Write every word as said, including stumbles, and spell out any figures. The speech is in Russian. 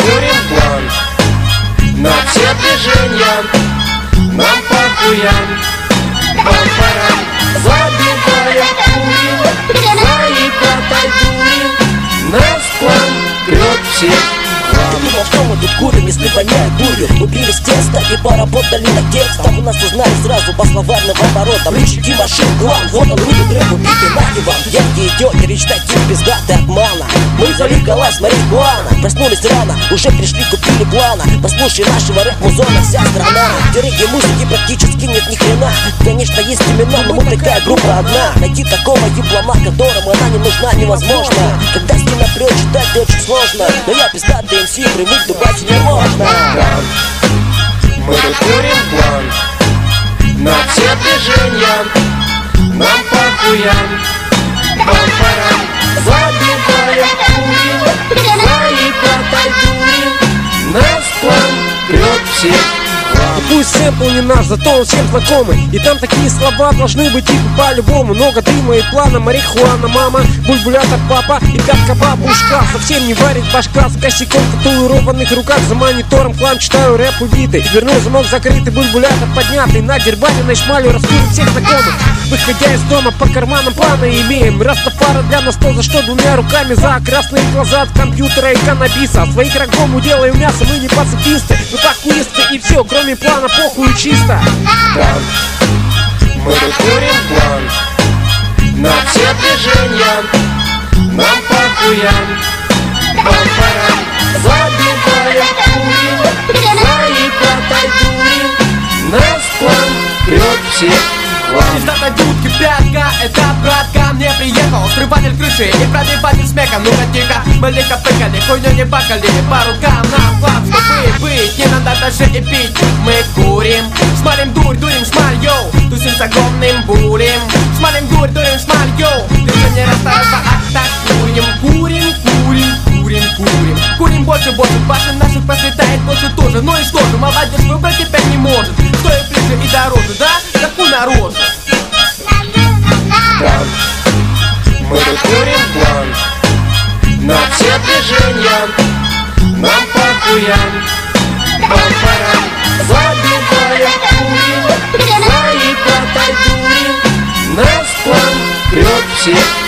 курим план на все движения, нам похуям, пам-парам. Забивая курим, заебатой дурим, нас план прет всех. Ты думал, что мы тут курим, если воняет дурью? Убили с теста и поработали над текстом. У нас узнали сразу по словарным оборотам. Личики машин, клан, вот он, руки трек, убитый нахи вам. Яркие идете, речь таких пиздатый обмана. Мы залегалась марихуана, проснулись рано, уже пришли, купили плана. Послушай нашего рэп-музона вся страна. В дороге музыки практически нет ни хрена. Конечно, есть имена, но мы такая группа одна. Найти такого еблана, которому она не нужна, невозможно. Когда стена прет, читать очень сложно. Но я пиздатый эм си, привык дубать невозможно. Мы курим план на все движения, нам похуям, пам-парам. Забивая курим, заебатой дурим, нас план прет всех. И пусть сэмпл не наш, зато он всем знакомый. И там такие слова должны быть типа по-любому. Много дыма и плана, марихуана, мама, бульбулятор, папа и пятка бабушка. Совсем не варит башка, с косяком в татуированных руках. За монитором клан читаю рэп убитый. Дверной замок закрытый, бульбулятор поднятый. На дербаниной шмалью раскурим всех знакомых. Выходя из дома, по карманам планы имеем. Растафара для нас то, за что двумя руками за. Красные глаза от компьютера и каннабиса. Своих врагом уделаем мясо, мы не пацифисты. Мы пакуисты и все, кроме плана, похуй чисто. Мы курим план на все движения, нам похуям, пам-парам. Забивая курим, заебатой дурим, нас план прет всех. Пиздата дудки, пятка, это братка мне приехал. Срыватель крыши и пробиватель смеха. Ну-ка тихо, мы легко пыкали, хуйню не бакали. По рукам на план, чтобы быть, не надо даже и пить. Мы курим, смалим дурь, дурим шмаль, йоу. Тусим с огромным бурем. Смалим дурь, дурим шмаль, йоу. Движение расстараться, атакуем. Курим, курим, курим, курим. Курим больше, больше, башен наших просветает больше тоже. Ну и что же, молодежь выбрать теперь не может. Стоит ближе и дороже, да? Как у наружу. Мы курим план на все движения, нам похуям, пам-парам. Забивая курим, заебатой дурим, нас план прет всех.